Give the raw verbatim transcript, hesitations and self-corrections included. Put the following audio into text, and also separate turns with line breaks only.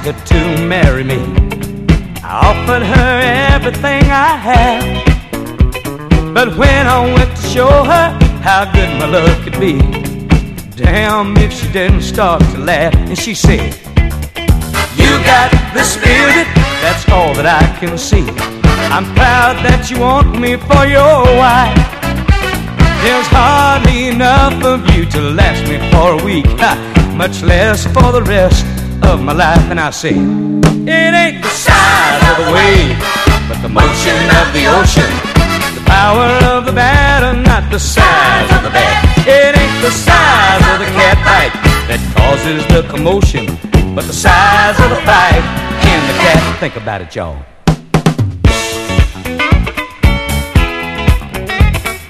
her to marry me. I offered her everything I had, but when I went to show her how good my love could be, damn if she didn't start to laugh. And she said, "You got the spirit, that's all that I can see. I'm proud that you want me for your wife. There's hardly enough of you to last me for a week, much less for the rest of my life." And I said, "It ain't the size of the wave, but the motion of the ocean, the power of the batter, not the size of the bat. It ain't the size of the cat fight that causes the commotion, but the size of the fight in the cat." Think about it, y'all.